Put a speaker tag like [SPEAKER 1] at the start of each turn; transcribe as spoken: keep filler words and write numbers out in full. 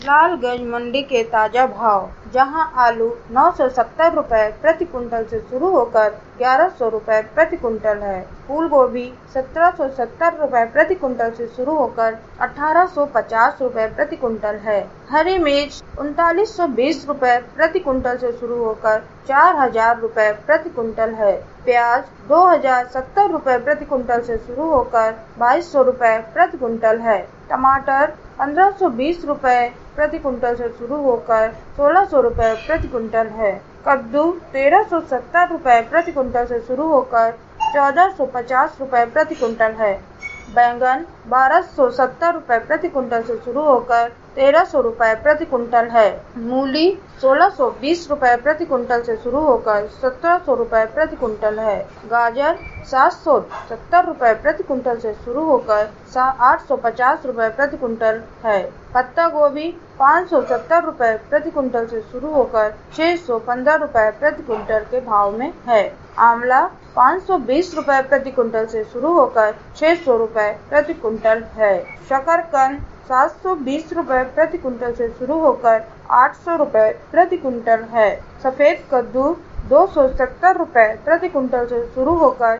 [SPEAKER 1] लालगंज मंडी के ताजा भाव, जहां आलू नौ सौ सत्तर रुपए प्रति क्विंटल से शुरू होकर ग्यारह सौ रुपए प्रति क्विंटल है। फूल गोभी सत्रह सौ सत्तर रुपए प्रति क्विंटल से शुरू होकर अठारह सौ पचास रुपए प्रति क्विंटल है। हरी मिर्च उनतालीस सौ बीस रुपए प्रति क्विंटल से शुरू होकर चार हजार रुपए प्रति क्विंटल है। प्याज दो हजार सत्तर रुपए प्रति क्विंटल से शुरू होकर बाईस सौ रुपए प्रति क्विंटल है। टमाटर पंद्रह सौ बीस रुपए प्रति क्विंटल से शुरू होकर सोलह सौ रुपए प्रति क्विंटल है। कद्दू तेरह सौ सत्तर रुपए प्रति क्विंटल से शुरू होकर चौदह सौ पचास रुपए प्रति क्विंटल है। बैंगन बारह सौ सत्तर रुपए प्रति क्विंटल से शुरू होकर तेरह सौ रुपए प्रति क्विंटल है। मूली सोलह सौ बीस रुपए प्रति क्विंटल से शुरू होकर सत्रह सौ रुपए प्रति क्विंटल है। गाजर सात सौ सत्तर रुपए प्रति क्विंटल से शुरू होकर आठ सौ पचास रुपए प्रति क्विंटल है। पत्ता गोभी पाँच सौ सत्तर रुपए प्रति क्विंटल से शुरू होकर छह सौ पंद्रह रुपए प्रति क्विंटल के भाव में है। आंवला पाँच सौ बीस रुपए प्रति क्विंटल से शुरू होकर छह सौ रुपए प्रति क्विंटल है। शकरकंद सात सौ बीस रुपए प्रति क्विंटल से शुरू होकर आठ सौ रुपए प्रति क्विंटल है। सफेद कद्दू दो सौ सत्तर रुपए प्रति क्विंटल से शुरू होकर